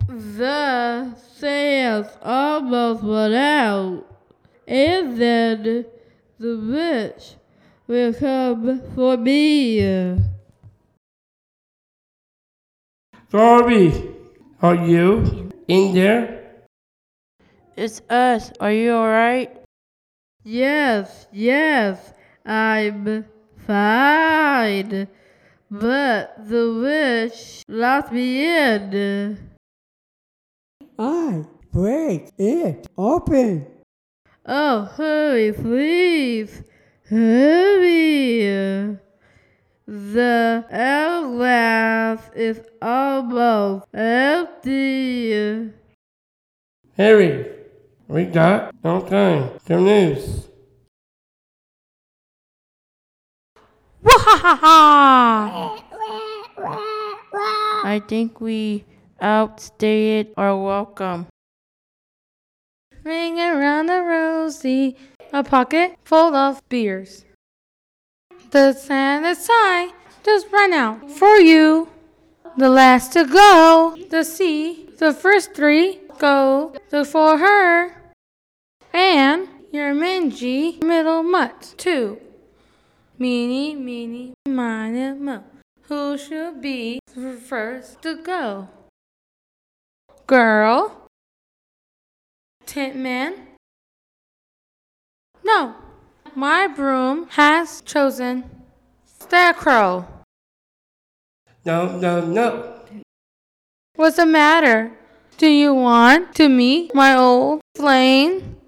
The sands almost run out, and then the witch will come for me. Darby, are you in there? It's us. Are you alright? Yes, I'm fine. But the witch locked me in. I break it open. Oh, hurry, please. Hurry. The hourglass is almost empty. Harry, we got no time to lose. Wahaha! I think we outstayed our welcome. Ring around the rosy, a pocket full of beers. The Santa sign just ran out for you. The last to go, the sea, the first three go for her. And your Minji middle mutt too. Meeny, meeny, miny, mo. Who should be first to go? Girl? Tin Man? No, my broom has chosen Scarecrow. No. What's the matter? Do you want to meet my old flame?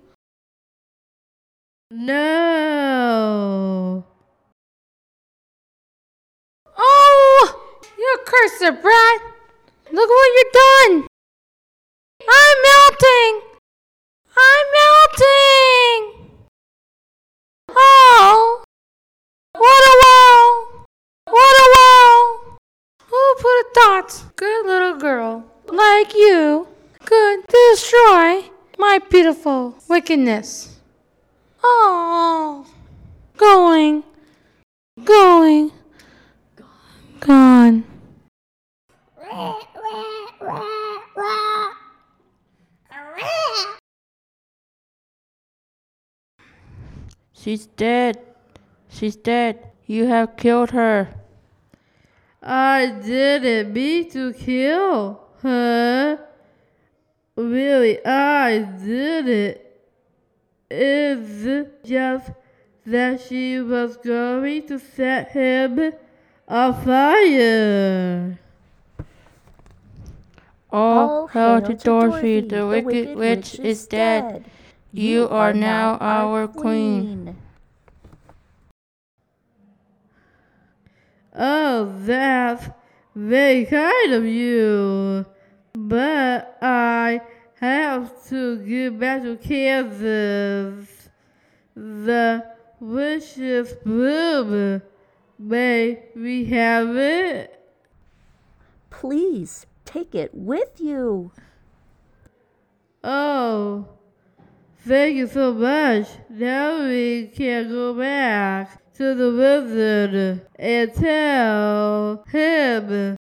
No. Oh, you cursed brat! Look what you've done! I'm melting! I'm melting! Oh, what a wow! What a wow! Who put a thought? Good little girl like you could destroy my beautiful wickedness. Oh, going, gone. She's dead. She's dead. You have killed her. I didn't mean to kill her. Really, I didn't. It's just that she was going to set him on fire. All hail to Dorothy, the wicked witch is dead. You are now our queen. Oh, that's very kind of you. But I have to get back to Kansas. The witch's broom. May we have it? Please take it with you. Oh, thank you so much. Now we can go back to the wizard and tell him